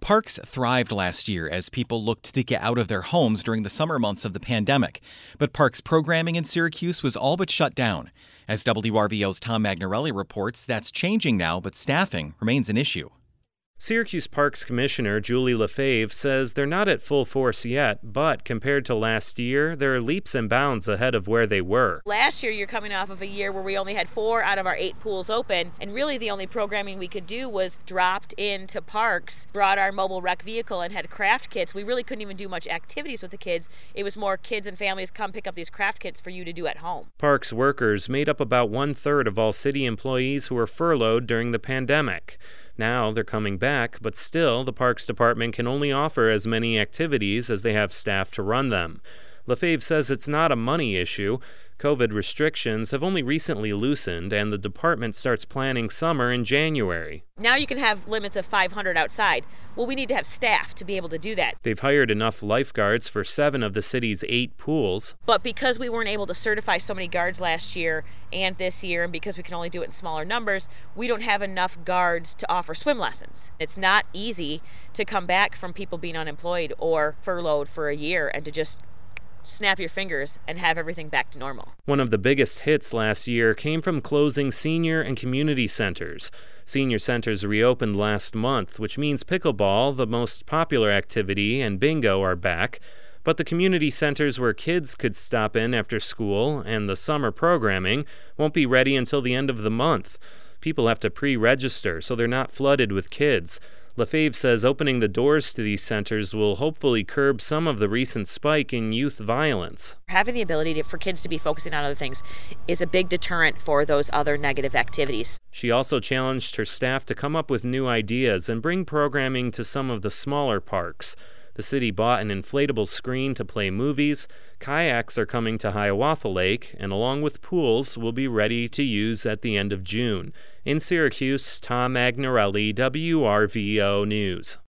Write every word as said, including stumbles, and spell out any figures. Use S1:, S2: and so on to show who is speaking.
S1: Parks thrived last year as people looked to get out of their homes during the summer months of the pandemic. But parks programming in Syracuse was all but shut down. As W R V O's Tom Magnarelli reports, that's changing now, but staffing remains an issue.
S2: Syracuse Parks Commissioner Julie Lefebvre says they're not at full force yet, but compared to last year, there are leaps and bounds ahead of where they were.
S3: Last year, you're coming off of a year where we only had four out of our eight pools open, and really the only programming we could do was dropped into parks, brought our mobile rec vehicle and had craft kits. We really couldn't even do much activities with the kids. It was more kids and families come pick up these craft kits for you to do at home.
S2: Parks workers made up about one-third of all city employees who were furloughed during the pandemic. Now they're coming back, but still the Parks Department can only offer as many activities as they have staff to run them. Lefebvre says it's not a money issue. COVID restrictions have only recently loosened, and the department starts planning summer in January.
S3: Now you can have limits of five hundred outside. Well, we need to have staff to be able to do that.
S2: They've hired enough lifeguards for seven of the city's eight pools.
S3: But because we weren't able to certify so many guards last year and this year, and because we can only do it in smaller numbers, we don't have enough guards to offer swim lessons. It's not easy to come back from people being unemployed or furloughed for a year and to just snap your fingers and have everything back to normal.
S2: One of the biggest hits last year came from closing senior and community centers. Senior centers reopened last month, which means pickleball, the most popular activity, and bingo are back. But the community centers where kids could stop in after school and the summer programming won't be ready until the end of the month. People have to pre-register, so they're not flooded with kids. Lefebvre says opening the doors to these centers will hopefully curb some of the recent spike in youth violence.
S3: Having the ability to, for kids to be focusing on other things is a big deterrent for those other negative activities.
S2: She also challenged her staff to come up with new ideas and bring programming to some of the smaller parks. The city bought an inflatable screen to play movies, kayaks are coming to Hiawatha Lake, and along with pools, will be ready to use at the end of June. In Syracuse, Tom Magnarelli, W R V O News.